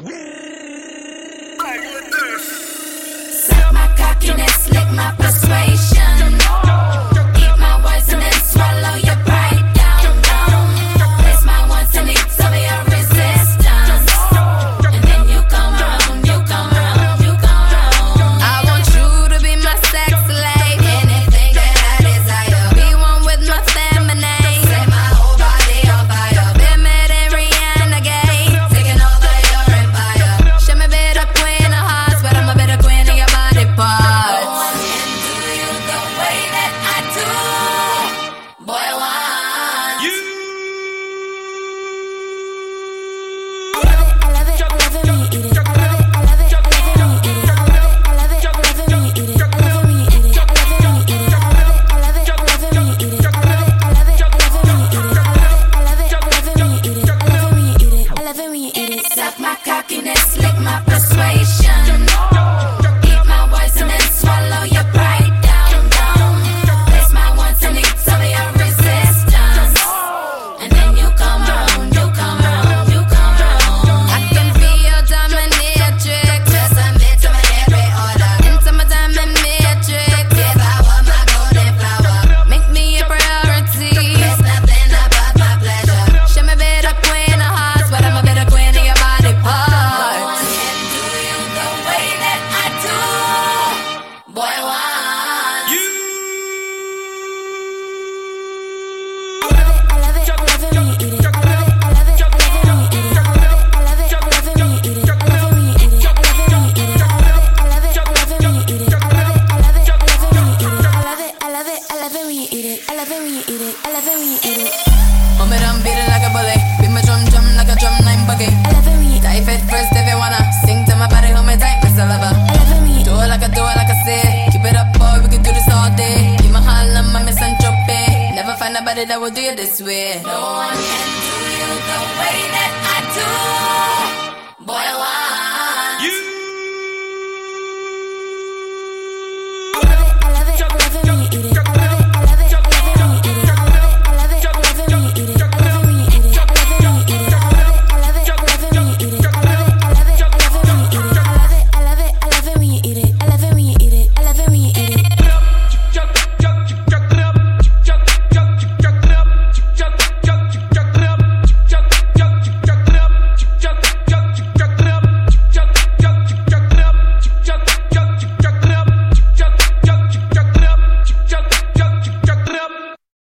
Suck my cockiness, lick my persuasion. Eat my words and then swallow your pride down, down. Place my wants and needs over your resistance. And then you come around, you come around, you come around. I want you to be my sex slave. Anything that I desire. Be one with my feminine. Set my whole body on fire. Been mad and Rihanna gay. Taking over your empire. Show me better queen of hearts, but I'm a better queen of your body parts. No one can do you the way that I do. Boy, want you. I love it, I love it, I love it when you eat it. I love it, I love it, I love it when you eat it. I love it, I love it, I love it when you eat it. I love it when you eat it. I love it when you eat it. I love it, I love it, I love it when you eat it. I love it, I love it, I love it when you eat it. I love it, I love it, I love it when you eat it. I love it when you eat it. I love it when you eat it. Suck my cockiness, lick my persuasion. Eat my words and then swallow your pride down, down. Place my wants and needs over your resistance. And then you come around, you come around, you come around. I can be your dominatrix. Just submit to my every order. Into my diamond matrix. Devour my golden flower. Make me a priority. There's nothing above my pleasure. Show me better queen of hearts, but I'm a better queen of your body parts. No one can do you the way that I do. Boy, want you. I love it, I love it, I love it when you eat it. I love it, I love it, I love it when you eat it. I love it, I love it, I love it when you eat it. I love it when you eat it. I love it when you eat it. I love it, I love it, I love it when you eat it. I love it, I love it, I love it when you eat it. I love it, I love it, I love it when you eat it. I love it when you eat it. I love it when you eat it. Mom it and beat it like a bully. Beat my drum drum like a drum line buggy. I love it when you eat it. Dive it first if you wanna. Sing to my body, hold me tight, Miss Lover. I love it when you eat it. Do it like I say. Keep it up, boy, we can do this all day. You my Harlem, I'm Miss Entropy. Never find nobody that will do you this way. No one can do you the way that I do. Boy, why?